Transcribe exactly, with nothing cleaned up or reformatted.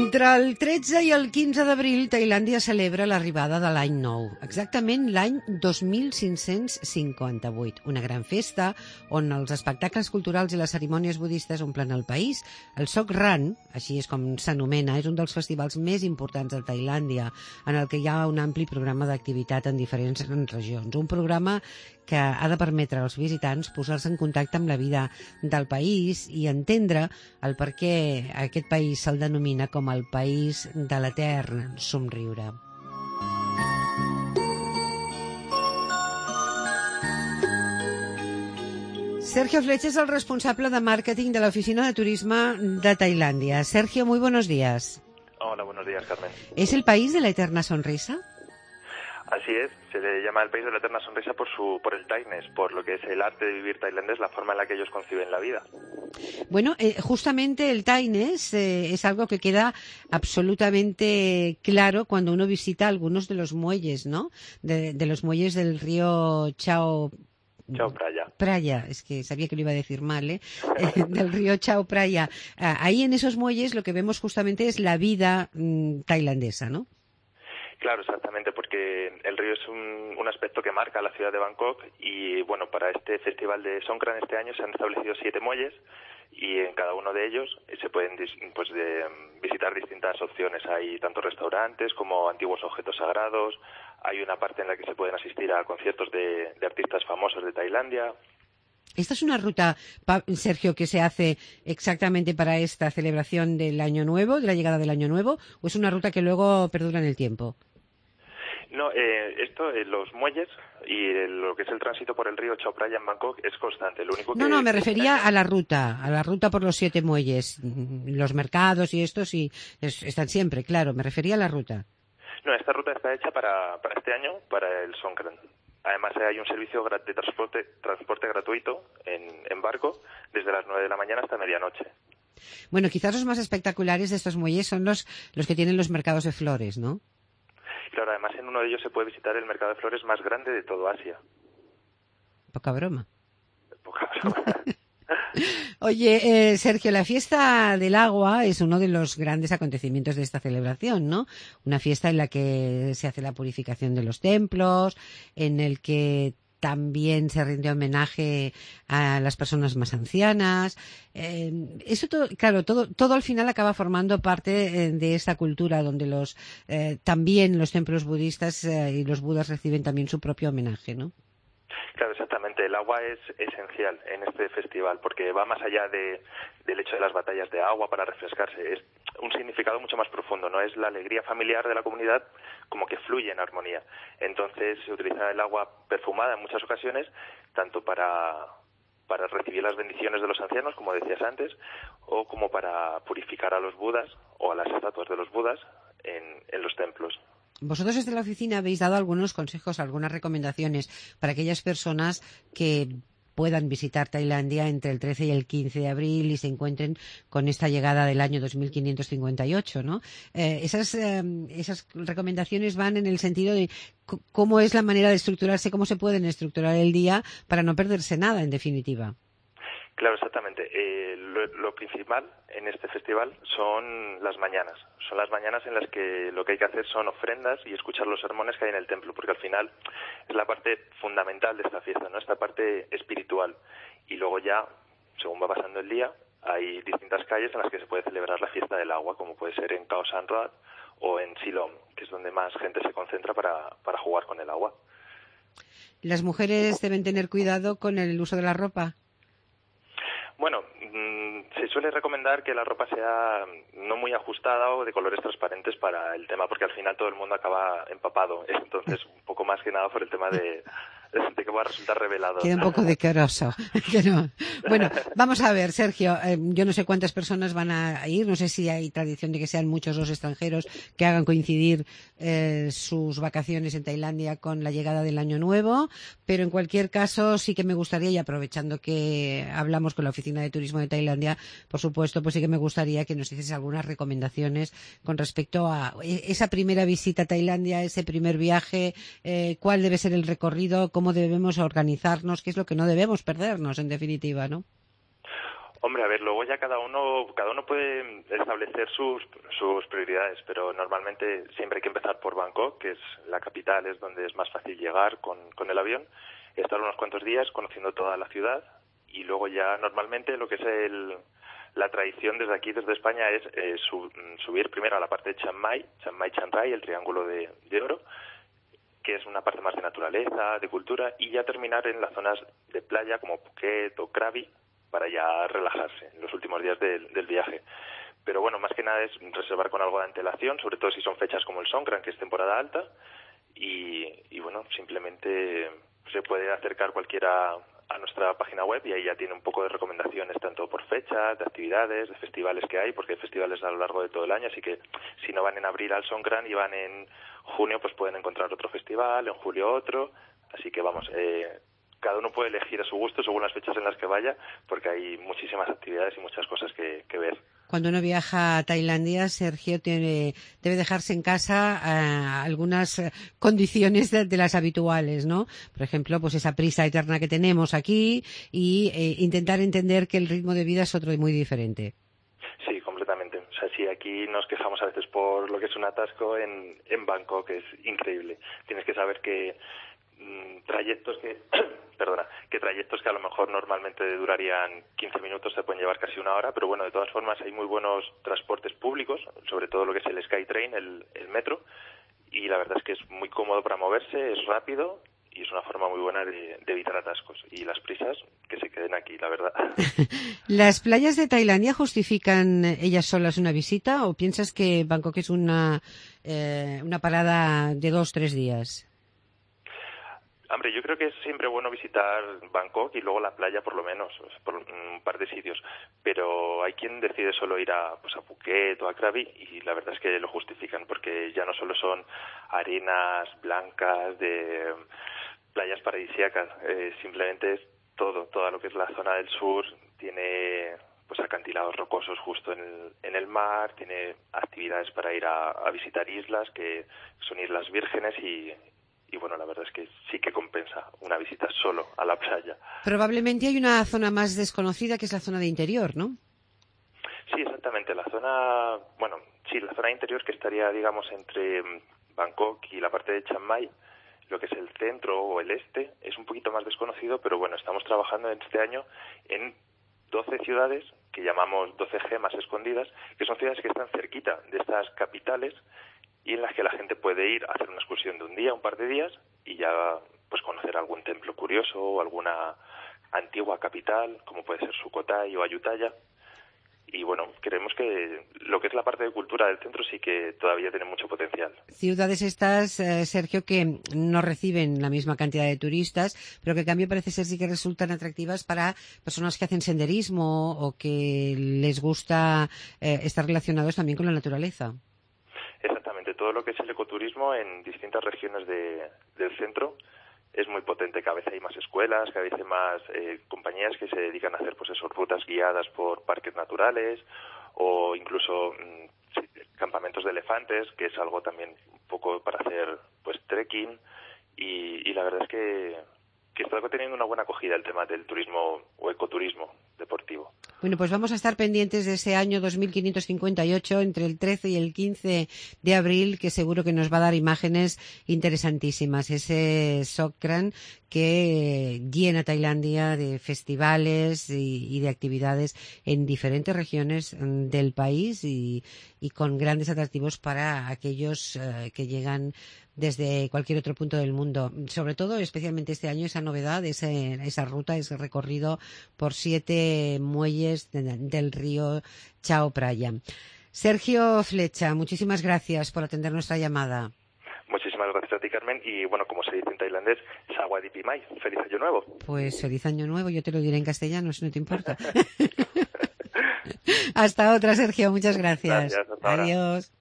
Entre el tretze i el quinze d'abril, Tailàndia celebra l'arribada de l'any nou, exactament l'any dos mil cinc-cents cinquanta-vuit, una gran festa on els espectacles culturals i les cerimònies budistes omplen el país. El Songkran, així és com s'anomena, és un dels festivals més importants de Tailàndia, en el que hi ha un ampli programa d'activitat en diferents regions. Un programa que ha de permetre als visitants posar-se en contacte amb la vida del país i entendre el per què aquest país se'l denomina com el país de l'etern somriure. Sergio Fletcher es el responsable de màrqueting de la Oficina de Turisme de Tailandia. Sergio, muy buenos días. Hola, buenos días, Carmen. ¿Es el país de la eterna sonrisa? Así es, se le llama el país de la eterna sonrisa por su por el Thaihness, por lo que es el arte de vivir tailandés, la forma en la que ellos conciben la vida. Bueno, eh, justamente el Thaihness eh, es algo que queda absolutamente claro cuando uno visita algunos de los muelles, ¿no? De, de los muelles del río Chao... Chao Phraya. Phraya, es que sabía que lo iba a decir mal, ¿eh? eh del río Chao Phraya. Ah, ahí en esos muelles lo que vemos justamente es la vida mmm, tailandesa, ¿no? Claro, exactamente, porque el río es un, un aspecto que marca la ciudad de Bangkok y, bueno, para este festival de Songkran este año se han establecido siete muelles y en cada uno de ellos se pueden pues, de, visitar distintas opciones. Hay tanto restaurantes como antiguos objetos sagrados, hay una parte en la que se pueden asistir a conciertos de, de artistas famosos de Tailandia. ¿Esta es una ruta, Sergio, que se hace exactamente para esta celebración del Año Nuevo, de la llegada del Año Nuevo, o es una ruta que luego perdura en el tiempo? No, eh, esto, eh, los muelles y el, lo que es el tránsito por el río Chao Phraya en Bangkok es constante. Lo único que no, no, me refería a la ruta, a la ruta por los siete muelles, los mercados y estos, y es, están siempre, claro, me refería a la ruta. No, esta ruta está hecha para, para este año, para el Songkran. Además hay un servicio de transporte, transporte gratuito en, en barco desde las nueve de la mañana hasta medianoche. Bueno, quizás los más espectaculares de estos muelles son los, los que tienen los mercados de flores, ¿no? Claro, además en uno de ellos se puede visitar el mercado de flores más grande de todo Asia. Poca broma. Poca broma. Oye, eh, Sergio, la fiesta del agua es uno de los grandes acontecimientos de esta celebración, ¿no? Una fiesta en la que se hace la purificación de los templos, en el que también se rinde homenaje a las personas más ancianas. Eh, eso todo, claro, todo, todo al final acaba formando parte eh, de esta cultura donde los eh, también los templos budistas eh, y los budas reciben también su propio homenaje, ¿no? Claro, exactamente. El agua es esencial en este festival porque va más allá de, del hecho de las batallas de agua para refrescarse. Es un significado mucho más profundo, ¿no? Es la alegría familiar de la comunidad como que fluye en armonía. Entonces se utiliza el agua perfumada en muchas ocasiones, tanto para, para recibir las bendiciones de los ancianos, como decías antes, o como para purificar a los budas o a las estatuas de los budas en, en los templos. Vosotros desde la oficina habéis dado algunos consejos, algunas recomendaciones para aquellas personas que puedan visitar Tailandia entre el trece y el quince de abril y se encuentren con esta llegada del año dos mil quinientos cincuenta y ocho, ¿no? Eh, esas, eh, esas recomendaciones van en el sentido de c- cómo es la manera de estructurarse, cómo se pueden estructurar el día para no perderse nada, en definitiva. Claro, exactamente. Eh, lo, lo principal en este festival son las mañanas. Son las mañanas en las que lo que hay que hacer son ofrendas y escuchar los sermones que hay en el templo, porque al final es la parte fundamental de esta fiesta, ¿no? Esta parte espiritual. Y luego ya, según va pasando el día, hay distintas calles en las que se puede celebrar la fiesta del agua, como puede ser en Khao San Road o en Silom, que es donde más gente se concentra para, para jugar con el agua. ¿Las mujeres deben tener cuidado con el uso de la ropa? Bueno, mmm, se suele recomendar que la ropa sea no muy ajustada o de colores transparentes para el tema, porque al final todo el mundo acaba empapado. Entonces, un poco más que nada por el tema de, de que va a resultar revelado. Queda un poco decoroso. Que no. Bueno, vamos a ver, Sergio, eh, yo no sé cuántas personas van a ir, no sé si hay tradición de que sean muchos los extranjeros que hagan coincidir eh, sus vacaciones en Tailandia con la llegada del Año Nuevo, pero en cualquier caso sí que me gustaría, y aprovechando que hablamos con la Oficina de Turismo de Tailandia, por supuesto, pues sí que me gustaría que nos hicieses algunas recomendaciones con respecto a esa primera visita a Tailandia, ese primer viaje, eh, cuál debe ser el recorrido, cómo debemos organizarnos, qué es lo que no debemos perdernos, en definitiva, ¿no? Hombre, a ver, luego ya cada uno cada uno puede establecer sus sus prioridades, pero normalmente siempre hay que empezar por Bangkok, que es la capital, es donde es más fácil llegar con, con el avión, estar unos cuantos días conociendo toda la ciudad y luego ya normalmente lo que es el, la tradición desde aquí, desde España, es eh, sub, subir primero a la parte de Chiang Mai, Chiang Mai, Chiang Rai, el Triángulo de, de Oro, que es una parte más de naturaleza, de cultura, y ya terminar en las zonas de playa como Phuket o Krabi, para ya relajarse en los últimos días del, del viaje. Pero bueno, más que nada es reservar con algo de antelación, sobre todo si son fechas como el Songkran, que es temporada alta, y, y bueno, simplemente se puede acercar cualquiera a nuestra página web y ahí ya tiene un poco de recomendaciones tanto por fechas, de actividades, de festivales que hay, porque hay festivales a lo largo de todo el año, así que si no van en abril al Songkran y van en junio, pues pueden encontrar otro festival, en julio otro, así que vamos, eh, cada uno puede elegir a su gusto según las fechas en las que vaya, porque hay muchísimas actividades y muchas cosas que, que ver. Cuando uno viaja a Tailandia, Sergio, tiene, debe dejarse en casa eh, algunas eh, condiciones de, de las habituales, ¿no? Por ejemplo, pues esa prisa eterna que tenemos aquí y eh, intentar entender que el ritmo de vida es otro y muy diferente. Sí, completamente. O sea, sí, aquí nos quejamos a veces por lo que es un atasco, en, en Bangkok es increíble. Tienes que saber que mmm, trayectos que... perdona, que trayectos que a lo mejor normalmente durarían quince minutos se pueden llevar casi una hora, pero bueno, de todas formas hay muy buenos transportes públicos, sobre todo lo que es el SkyTrain, el, el metro, y la verdad es que es muy cómodo para moverse, es rápido y es una forma muy buena de, de evitar atascos. Y las prisas, que se queden aquí, la verdad. ¿Las playas de Tailandia justifican ellas solas una visita o piensas que Bangkok es una, eh, una parada de dos, tres días? Hombre, yo creo que es siempre bueno visitar Bangkok y luego la playa por lo menos, por un par de sitios, pero hay quien decide solo ir a, pues a Phuket o a Krabi y la verdad es que lo justifican porque ya no solo son arenas blancas de playas paradisíacas, eh, simplemente es todo, todo lo que es la zona del sur, tiene pues acantilados rocosos justo en el, en el mar, tiene actividades para ir a, a visitar islas que son islas vírgenes y Y bueno, la verdad es que sí que compensa una visita solo a la playa. Probablemente hay una zona más desconocida que es la zona de interior, ¿no? Sí, exactamente. La zona, bueno, sí, la zona interior que estaría, digamos, entre Bangkok y la parte de Chiang Mai, lo que es el centro o el este, es un poquito más desconocido, pero bueno, estamos trabajando este año en doce ciudades que llamamos doce gemas escondidas, que son ciudades que están cerquita de estas capitales y en las que la gente puede ir a hacer una excursión de un día, un par de días, y ya pues conocer algún templo curioso o alguna antigua capital, como puede ser Sukhothai o Ayutthaya. Y bueno, creemos que lo que es la parte de cultura del centro sí que todavía tiene mucho potencial. Ciudades estas, eh, Sergio, que no reciben la misma cantidad de turistas, pero que en cambio parece ser sí que resultan atractivas para personas que hacen senderismo o que les gusta eh, estar relacionados también con la naturaleza. Exactamente, todo lo que es el ecoturismo en distintas regiones de, del centro es muy potente. Cada vez hay más escuelas, cada vez hay más eh, compañías que se dedican a hacer pues eso, rutas guiadas por parques naturales o incluso mmm, sí, campamentos de elefantes, que es algo también un poco para hacer pues trekking y, y la verdad es que, que está teniendo una buena acogida el tema del turismo o ecoturismo deportivo. Bueno, pues vamos a estar pendientes de ese año dos mil quinientos cincuenta y ocho, entre el trece y el quince de abril, que seguro que nos va a dar imágenes interesantísimas. Ese Songkran que llena Tailandia de festivales y, y de actividades en diferentes regiones del país y, y con grandes atractivos para aquellos uh, que llegan desde cualquier otro punto del mundo. Sobre todo, especialmente este año, esa novedad, ese, esa ruta, ese recorrido por siete muelles de, del río Chao Phraya. Sergio Flecha, muchísimas gracias por atender nuestra llamada. Muchísimas gracias a ti, Carmen. Y bueno, como se dice en tailandés, Sawadee Mai, feliz año nuevo. Pues feliz año nuevo, yo te lo diré en castellano, si no te importa. Hasta otra, Sergio, muchas gracias. Gracias, hasta ahora. Adiós.